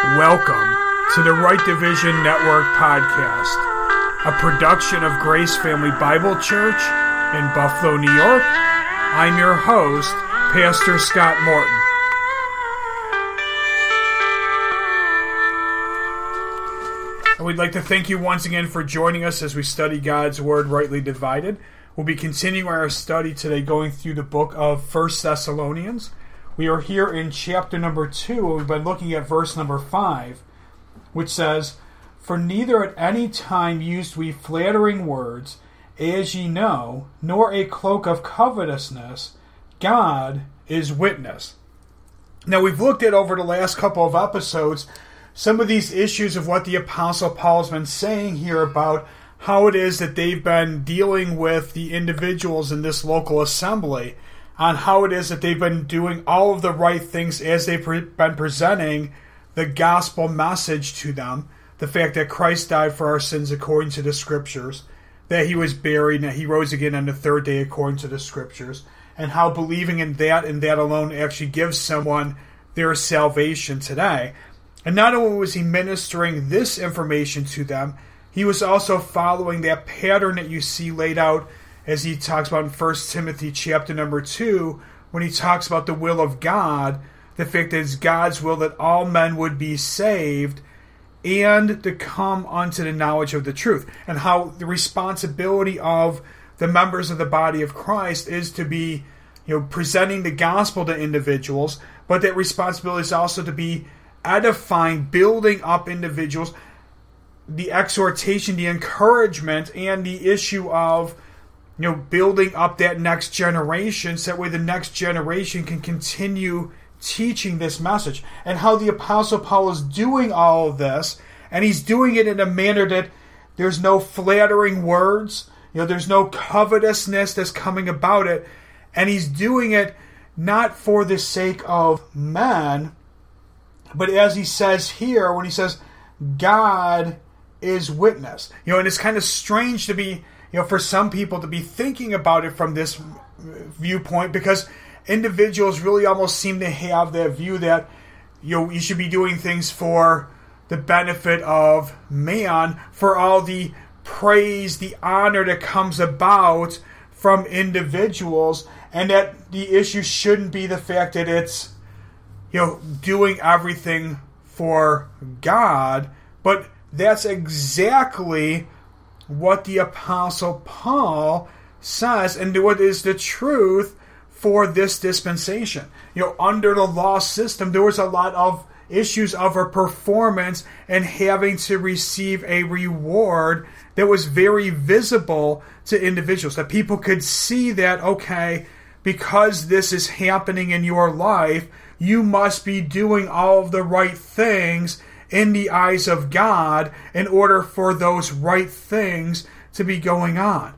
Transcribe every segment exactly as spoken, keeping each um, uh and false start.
Welcome to the Right Division Network podcast, a production of Grace Family Bible Church in Buffalo, New York. I'm your host, Pastor Scott Morton. And we'd like to thank you once again for joining us as we study God's Word rightly divided. We'll be continuing our study today going through the book of First Thessalonians. We are here in chapter number two, and we've been looking at verse number five, which says, "For neither at any time used we flattering words, as ye know, nor a cloak of covetousness. God is witness." Now, we've looked at over the last couple of episodes some of these issues of what the Apostle Paul has been saying here about how it is that they've been dealing with the individuals in this local assembly, on how it is that they've been doing all of the right things as they've been presenting the gospel message to them. The fact that Christ died for our sins according to the Scriptures, that he was buried, and that he rose again on the third day according to the Scriptures, and how believing in that and that alone actually gives someone their salvation today. And not only was he ministering this information to them, he was also following that pattern that you see laid out as he talks about in First Timothy chapter number two, when he talks about the will of God, the fact that it's God's will that all men would be saved and to come unto the knowledge of the truth, and how the responsibility of the members of the body of Christ is to be, you know, presenting the gospel to individuals, but that responsibility is also to be edifying, building up individuals, the exhortation, the encouragement, and the issue of, you know, building up that next generation so that way the next generation can continue teaching this message. And how the Apostle Paul is doing all of this, and he's doing it in a manner that there's no flattering words, you know, there's no covetousness that's coming about it, and he's doing it not for the sake of men, but as he says here, when he says, God is witness. You know, and it's kind of strange to be, you know, for some people to be thinking about it from this viewpoint, because individuals really almost seem to have that view that, you know, you should be doing things for the benefit of man, for all the praise, the honor that comes about from individuals, and that the issue shouldn't be the fact that it's, you know, doing everything for God, but that's exactly what the Apostle Paul says, and what is the truth for this dispensation. You know, under the law system, there was a lot of issues of a performance and having to receive a reward that was very visible to individuals, that people could see that, okay, because this is happening in your life, you must be doing all of the right things in the eyes of God in order for those right things to be going on.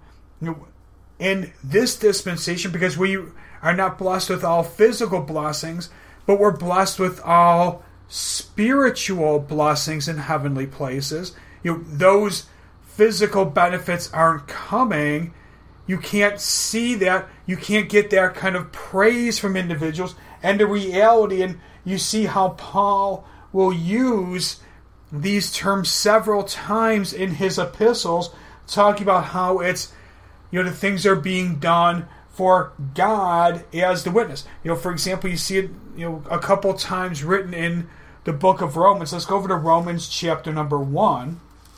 In this dispensation, because we are not blessed with all physical blessings, but we're blessed with all spiritual blessings in heavenly places. You know, those physical benefits aren't coming. You can't see that. You can't get that kind of praise from individuals. And the reality, and you see how Paul will use these terms several times in his epistles, talking about how it's, you know, the things are being done for God as the witness. You know, for example, you see it, you know, a couple times written in the book of Romans. Let's go over to Romans chapter number one,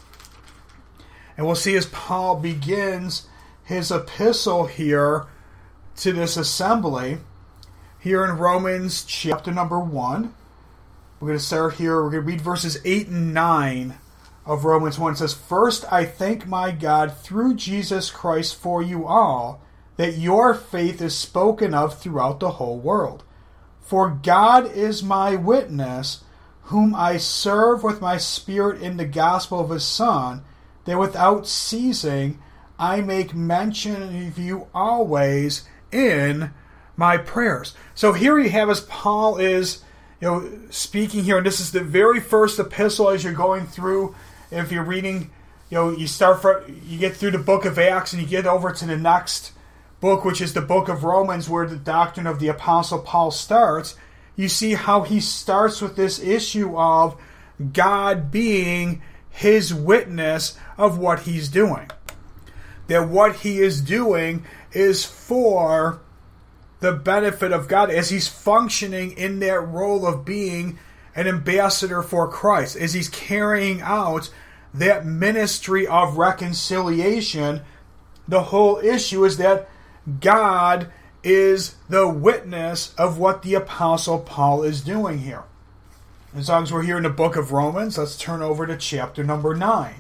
and we'll see as Paul begins his epistle here to this assembly, here in Romans chapter number one. We're going to start here. We're going to read verses eight and nine of Romans one. It says, "First I thank my God through Jesus Christ for you all, that your faith is spoken of throughout the whole world. For God is my witness, whom I serve with my spirit in the gospel of his Son, that without ceasing I make mention of you always in my prayers." So here you have, as Paul is, you know, speaking here, and this is the very first epistle as you're going through. If you're reading, you know, you start from, you get through the book of Acts, and you get over to the next book, which is the book of Romans, where the doctrine of the Apostle Paul starts. You see how he starts with this issue of God being his witness of what he's doing. That what he is doing is for the benefit of God as he's functioning in that role of being an ambassador for Christ, as he's carrying out that ministry of reconciliation. The whole issue is that God is the witness of what the Apostle Paul is doing here. As long as we're here in the book of Romans, let's turn over to chapter number nine.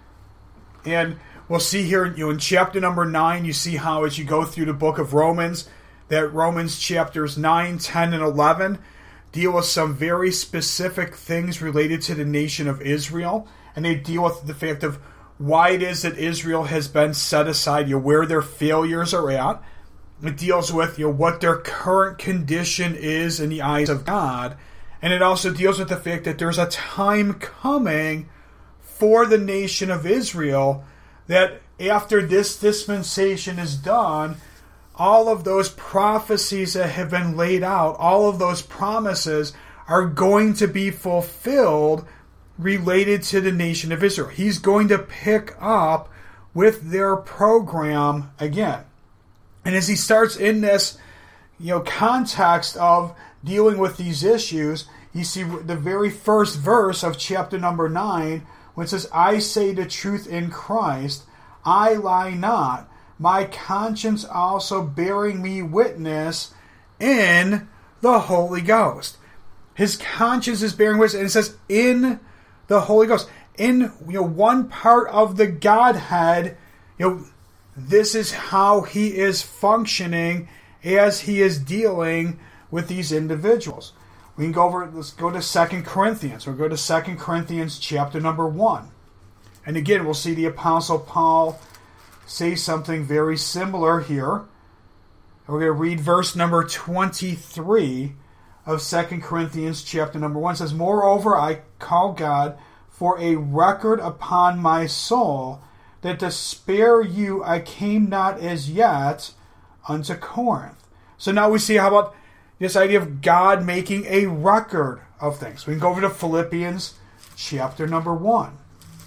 And we'll see here, you know, in chapter number nine, you see how as you go through the book of Romans, that Romans chapters nine, ten, and eleven deal with some very specific things related to the nation of Israel. And they deal with the fact of why it is that Israel has been set aside, you know, where their failures are at. It deals with, you know, what their current condition is in the eyes of God. And it also deals with the fact that there's a time coming for the nation of Israel that after this dispensation is done, all of those prophecies that have been laid out, all of those promises are going to be fulfilled related to the nation of Israel. He's going to pick up with their program again. And as he starts in this, you know, context of dealing with these issues, you see the very first verse of chapter number nine, when it says, I say the truth in Christ, I lie not, my conscience also bearing me witness in the Holy Ghost. His conscience is bearing witness, and it says, in the Holy Ghost. In, you know, one part of the Godhead, you know, this is how he is functioning as he is dealing with these individuals. We can go over, let's go to Second Corinthians. We'll go to Second Corinthians chapter number one. And again, we'll see the Apostle Paul say something very similar here. We're going to read verse number twenty-three of Second Corinthians chapter number one. It says, Moreover, I call God for a record upon my soul, that to spare you I came not as yet unto Corinth. So now we see how about this idea of God making a record of things. We can go over to Philippians chapter number one.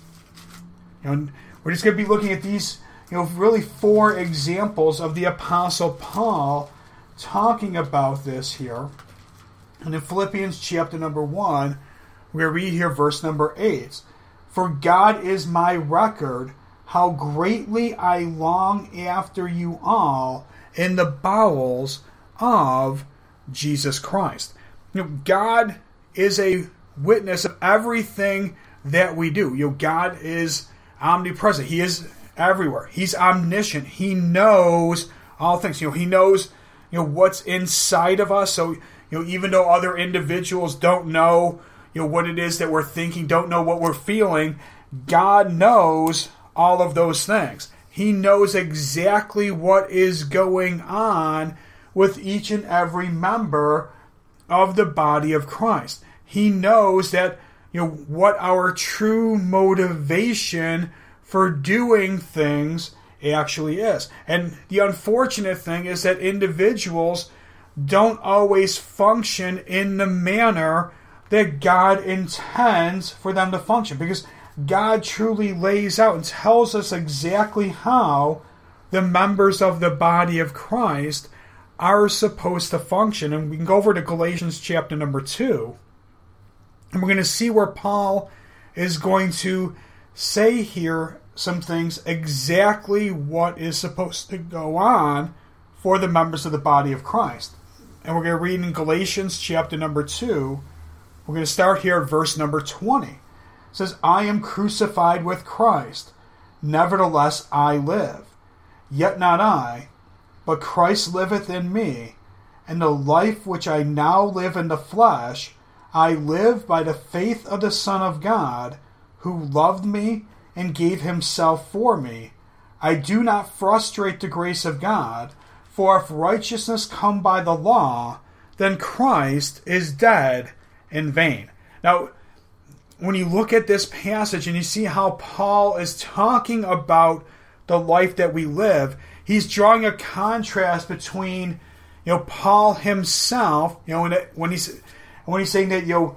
You know, we're just going to be looking at these, you know, really four examples of the Apostle Paul talking about this here. And in Philippians chapter number one, we read here verse number eight. For God is my record, how greatly I long after you all in the bowels of Jesus Christ. You know, God is a witness of everything that we do. You know, God is omnipresent. He is everywhere. He's omniscient. He knows all things. You know, he knows, you know, what's inside of us. So, you know, even though other individuals don't know, you know, what it is that we're thinking, don't know what we're feeling, God knows all of those things. He knows exactly what is going on with each and every member of the body of Christ. He knows that, you know, what our true motivation for doing things actually is. And the unfortunate thing is that individuals don't always function in the manner that God intends for them to function, because God truly lays out and tells us exactly how the members of the body of Christ are supposed to function. And we can go over to Galatians chapter number two, and we're going to see where Paul is going to say here some things, exactly what is supposed to go on for the members of the body of Christ. And we're going to read in Galatians chapter number two. We're going to start here at verse number twenty. It says, I am crucified with Christ, nevertheless I live. Yet not I, but Christ liveth in me, and the life which I now live in the flesh, I live by the faith of the Son of God, who loved me and gave himself for me. I do not frustrate the grace of God, for if righteousness come by the law, then Christ is dead in vain. Now, when you look at this passage and you see how Paul is talking about the life that we live, he's drawing a contrast between, you know, Paul himself, you know, when, it, when he's when he's saying that, you know,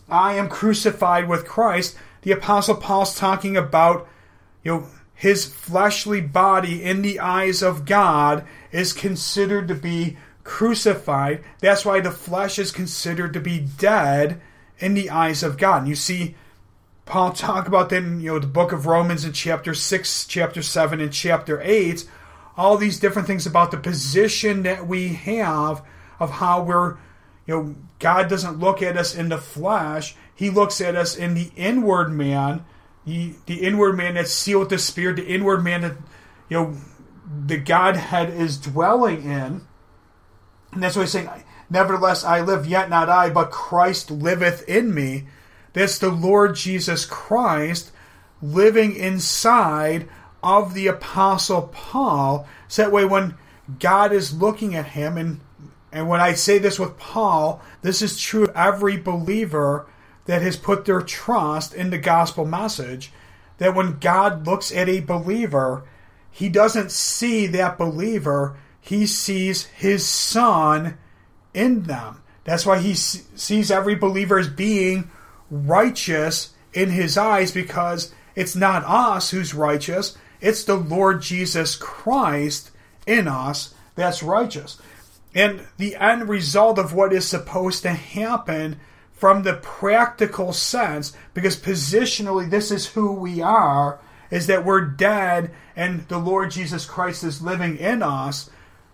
I am crucified with Christ, the Apostle Paul's talking about, you know, his fleshly body in the eyes of God is considered to be crucified. That's why the flesh is considered to be dead in the eyes of God. And you see Paul talk about that in, you know, the book of Romans in chapter six, chapter seven, and chapter eight, all these different things about the position that we have of how we're, you know, God doesn't look at us in the flesh. He looks at us in the inward man, the, the inward man that's sealed with the Spirit, the inward man that, you know, the Godhead is dwelling in. And that's why he's saying, nevertheless I live, yet not I, but Christ liveth in me. That's the Lord Jesus Christ living inside of the Apostle Paul. So that way when God is looking at him, and and when I say this with Paul, this is true of every believer that has put their trust in the gospel message, that when God looks at a believer, he doesn't see that believer, he sees his Son in them. That's why he sees every believer as being righteous in his eyes, because it's not us who's righteous, it's the Lord Jesus Christ in us that's righteous. And the end result of what is supposed to happen from the practical sense, because positionally this is who we are, is that we're dead and the Lord Jesus Christ is living in us.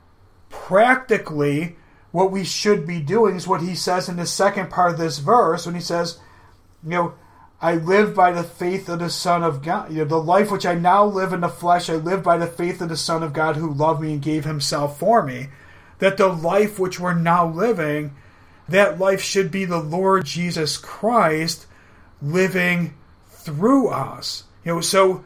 Practically, what we should be doing is what he says in the second part of this verse, when he says, you know, I live by the faith of the Son of God. You know, the life which I now live in the flesh, I live by the faith of the Son of God who loved me and gave himself for me. That the life which we're now living, that life should be the Lord Jesus Christ living through us. You know, so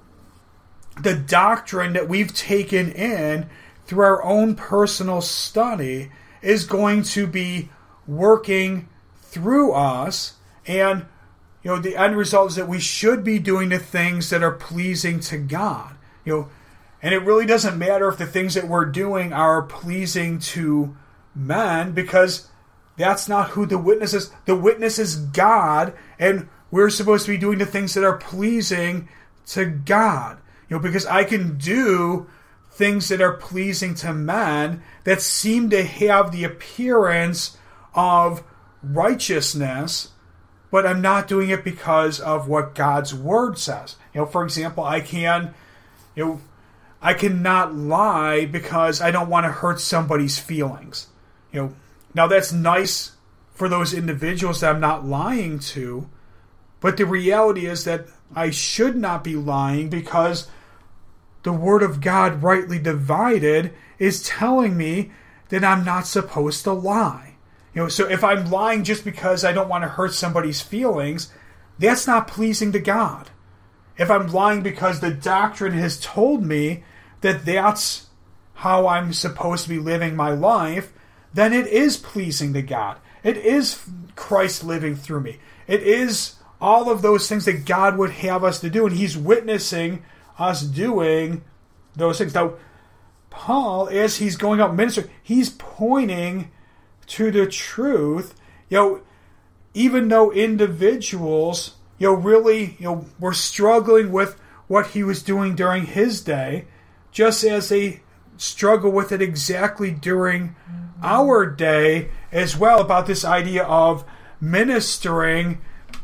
the doctrine that we've taken in through our own personal study is going to be working through us, and you know, the end result is that we should be doing the things that are pleasing to God. You know, and it really doesn't matter if the things that we're doing are pleasing to men, because that's not who the witness is. The witness is God, and we're supposed to be doing the things that are pleasing to God. You know, because I can do things that are pleasing to men that seem to have the appearance of righteousness, but I'm not doing it because of what God's word says. You know, for example, I can, you know, I cannot lie because I don't want to hurt somebody's feelings. You know, now that's nice for those individuals that I'm not lying to, but the reality is that I should not be lying, because the Word of God rightly divided is telling me that I'm not supposed to lie. You know, so if I'm lying just because I don't want to hurt somebody's feelings, that's not pleasing to God. If I'm lying because the doctrine has told me that that's how I'm supposed to be living my life, then it is pleasing to God. It is Christ living through me. It is all of those things that God would have us to do, and he's witnessing us doing those things. Now, Paul, as he's going out ministering, he's pointing to the truth. You know, even though individuals, you know, really, you know, were struggling with what he was doing during his day, just as they struggle with it exactly during our day as well, about this idea of ministering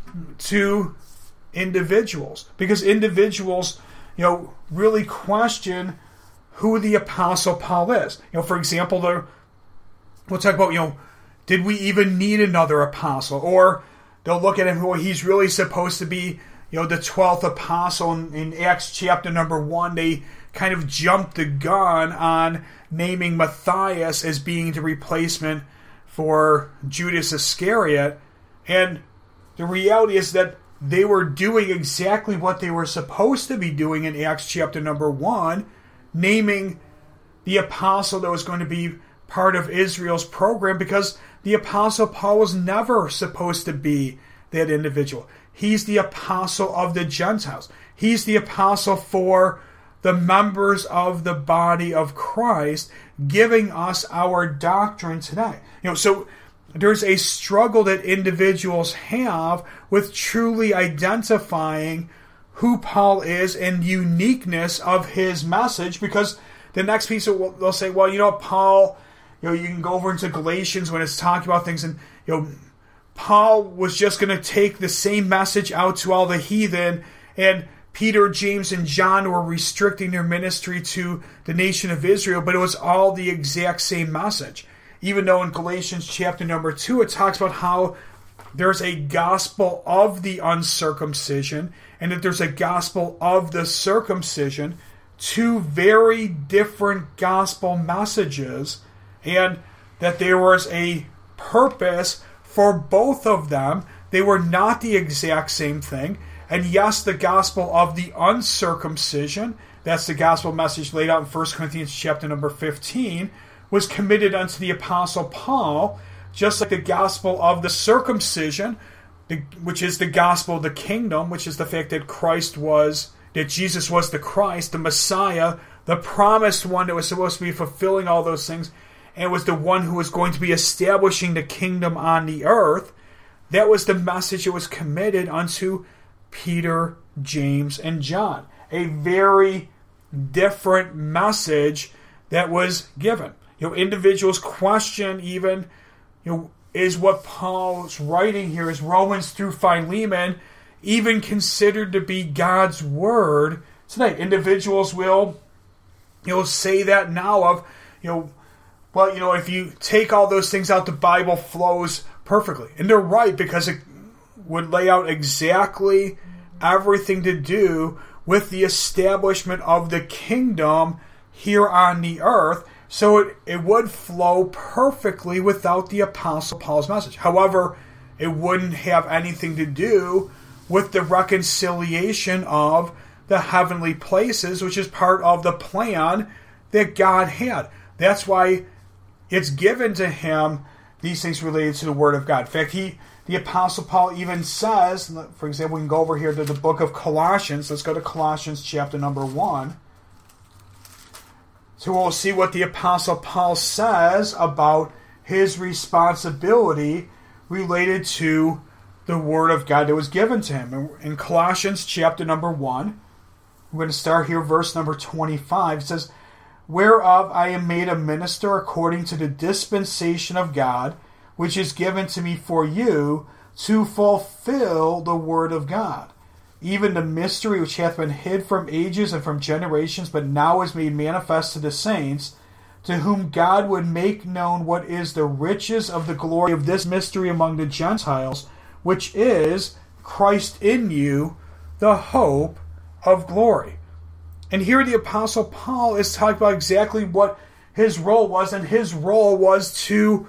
to individuals. Because individuals, you know, really question who the Apostle Paul is. You know, for example, the, we'll talk about, you know, did we even need another apostle? Or they'll look at him, well, he's really supposed to be, you know, the twelfth apostle. In, in Acts chapter number one, they kind of jumped the gun on naming Matthias as being the replacement for Judas Iscariot. And the reality is that they were doing exactly what they were supposed to be doing in Acts chapter number one, naming the apostle that was going to be part of Israel's program, because the Apostle Paul was never supposed to be that individual. He's the apostle of the Gentiles. He's the apostle for the members of the body of Christ, giving us our doctrine today. You know, so there's a struggle that individuals have with truly identifying who Paul is and uniqueness of his message, because the next piece of, they'll say, well, you know, Paul, you know, you can go over into Galatians when it's talking about things, and you know, Paul was just going to take the same message out to all the heathen, and Peter, James, and John were restricting their ministry to the nation of Israel, but it was all the exact same message. Even though in Galatians chapter number two, it talks about how there's a gospel of the uncircumcision and that there's a gospel of the circumcision, two very different gospel messages, and that there was a purpose for both of them. They were not the exact same thing. And yes, the gospel of the uncircumcision, that's the gospel message laid out in First Corinthians chapter number fifteen, was committed unto the Apostle Paul, just like the gospel of the circumcision, which is the gospel of the kingdom, which is the fact that Christ was, that Jesus was the Christ, the Messiah, the promised one that was supposed to be fulfilling all those things, and was the one who was going to be establishing the kingdom on the earth. That was the message that was committed unto Peter, James, and John. A very different message that was given. You know, individuals question even, you know, is what Paul's writing here, is Romans through Philemon, even considered to be God's word today? Individuals will, you know, say that now of, you know, well, you know, if you take all those things out, the Bible flows perfectly. And they're right, because it would lay out exactly everything to do with the establishment of the kingdom here on the earth. So it, it would flow perfectly without the Apostle Paul's message. However, it wouldn't have anything to do with the reconciliation of the heavenly places, which is part of the plan that God had. That's why it's given to him, these things related to the Word of God. In fact, he, the Apostle Paul even says, for example, we can go over here to the book of Colossians. Let's go to Colossians chapter number one. So we'll see what the Apostle Paul says about his responsibility related to the Word of God that was given to him. In Colossians chapter number one, we're going to start here, verse number twenty-five. It says, whereof I am made a minister according to the dispensation of God, which is given to me for you, to fulfill the word of God, even the mystery which hath been hid from ages and from generations, but now is made manifest to the saints, to whom God would make known what is the riches of the glory of this mystery among the Gentiles, which is Christ in you, the hope of glory. And here the Apostle Paul is talking about exactly what his role was, and his role was to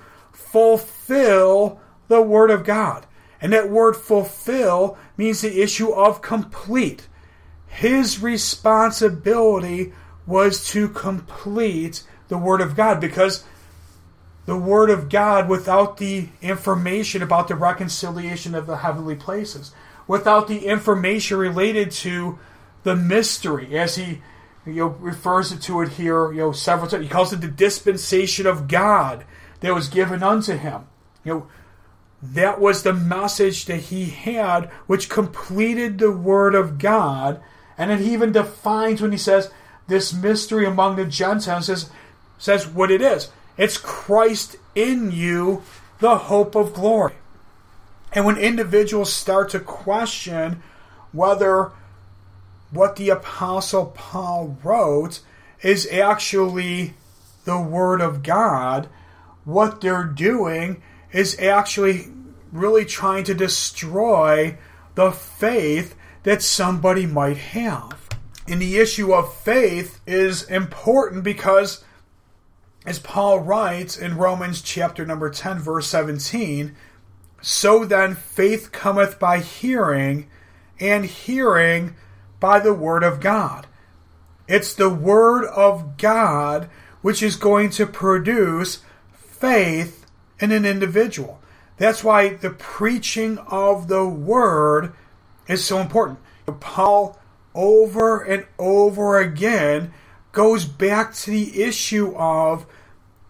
fulfill the Word of God. And that word fulfill means the issue of complete. His responsibility was to complete the Word of God, because the Word of God, without the information about the reconciliation of the heavenly places, without the information related to the mystery, as he you know, refers to it here you know, several times. He calls it the dispensation of God that was given unto him. You know, that was the message that he had, which completed the Word of God. And then he even defines when he says this mystery among the Gentiles, says, says what it is. It's Christ in you, the hope of glory. And when individuals start to question whether what the Apostle Paul wrote is actually the Word of God, what they're doing is actually really trying to destroy the faith that somebody might have. And the issue of faith is important because, as Paul writes in Romans chapter number ten, verse seventeen, so then faith cometh by hearing, and hearing by the Word of God. It's the Word of God which is going to produce faith in an individual. That's why the preaching of the Word is so important. Paul, over and over again, goes back to the issue of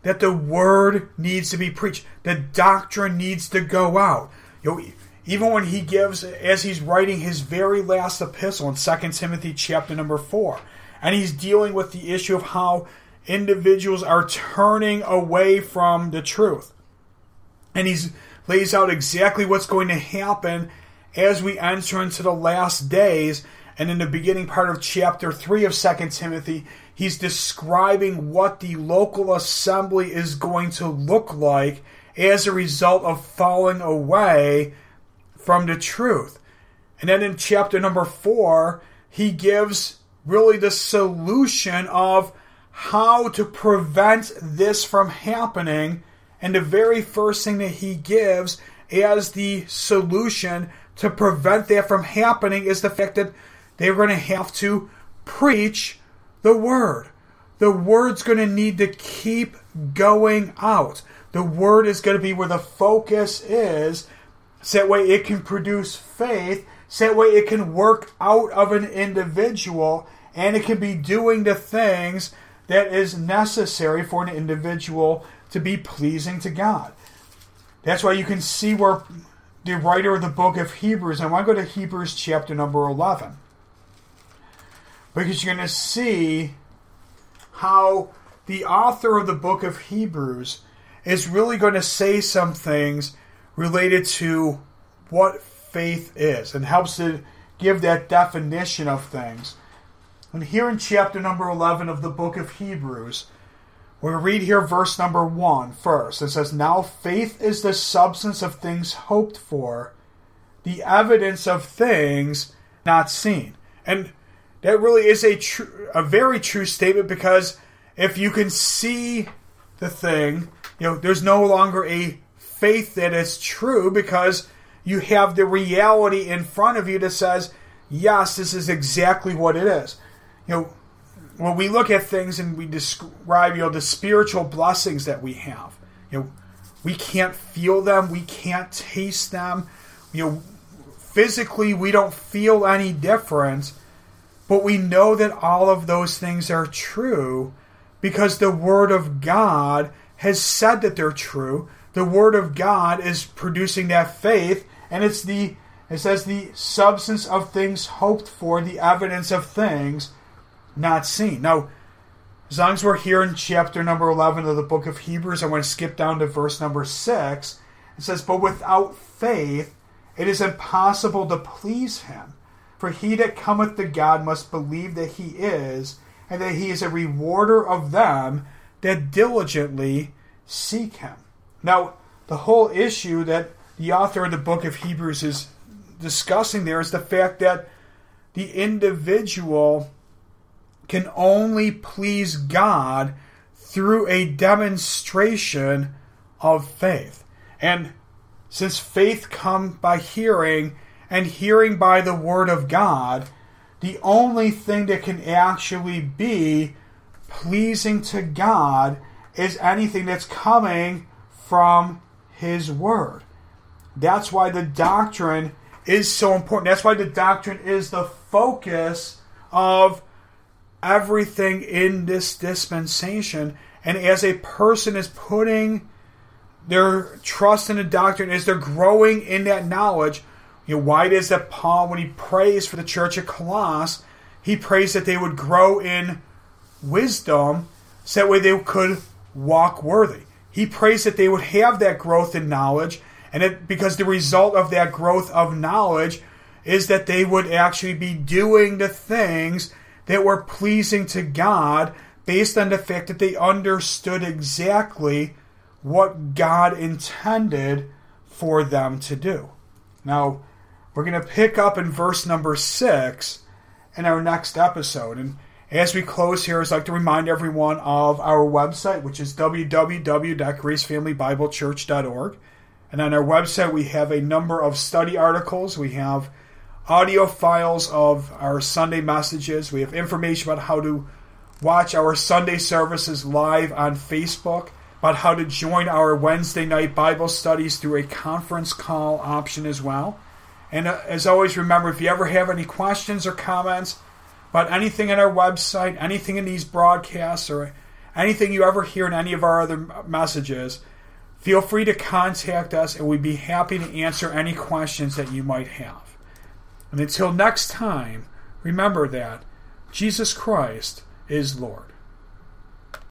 that the word needs to be preached. The doctrine needs to go out. You know, even when he gives, as he's writing his very last epistle in Second Timothy chapter number four, and he's dealing with the issue of how individuals are turning away from the truth. And he lays out exactly what's going to happen as we enter into the last days. And in the beginning part of chapter three of Second Timothy, he's describing what the local assembly is going to look like as a result of falling away from the truth. And then in chapter number four, he gives really the solution of how to prevent this from happening. And the very first thing that he gives as the solution to prevent that from happening is the fact that they're going to have to preach the word. The word's going to need to keep going out. The word is going to be where the focus is, so that way it can produce faith, so that way it can work out of an individual, and it can be doing the things that is necessary for an individual to be pleasing to God. That's why you can see where the writer of the book of Hebrews, I want to go to Hebrews chapter number eleven, because you're going to see how the author of the book of Hebrews is really going to say some things related to what faith is, and helps to give that definition of things. And here in chapter number eleven of the book of Hebrews, we read here verse number one first. It says, "Now faith is the substance of things hoped for, the evidence of things not seen." And that really is a true, a very true statement, because if you can see the thing, you know, there's no longer a faith that is true, because you have the reality in front of you that says, yes, this is exactly what it is. You know, when we look at things and we describe, you know, the spiritual blessings that we have, you know, we can't feel them, we can't taste them, you know, physically we don't feel any difference, but we know that all of those things are true because the Word of God has said that they're true. The Word of God is producing that faith, and it's the, it says, the substance of things hoped for, the evidence of things not seen. Now, as long as we're here in chapter number eleven of the book of Hebrews, I want to skip down to verse number six. It says, "But without faith it is impossible to please him. For he that cometh to God must believe that he is, and that he is a rewarder of them that diligently seek him." Now, the whole issue that the author of the book of Hebrews is discussing there is the fact that the individual can only please God through a demonstration of faith. And since faith comes by hearing, and hearing by the Word of God, the only thing that can actually be pleasing to God is anything that's coming from His Word. That's why the doctrine is so important. That's why the doctrine is the focus of everything in this dispensation. And as a person is putting their trust in the doctrine, as they're growing in that knowledge, you know, why it is that Paul, when he prays for the church at Colossus, he prays that they would grow in wisdom, so that way they could walk worthy. He prays that they would have that growth in knowledge, and it, because the result of that growth of knowledge is that they would actually be doing the things that were pleasing to God, based on the fact that they understood exactly what God intended for them to do. Now, we're going to pick up in verse number six in our next episode. And as we close here, I'd like to remind everyone of our website, which is w w w dot grace family bible church dot org. And on our website, we have a number of study articles. We have audio files of our Sunday messages. We have information about how to watch our Sunday services live on Facebook, about how to join our Wednesday night Bible studies through a conference call option as well. And uh, as always, remember, if you ever have any questions or comments about anything on our website, anything in these broadcasts, or anything you ever hear in any of our other messages, feel free to contact us, and we'd be happy to answer any questions that you might have. And until next time, remember that Jesus Christ is Lord.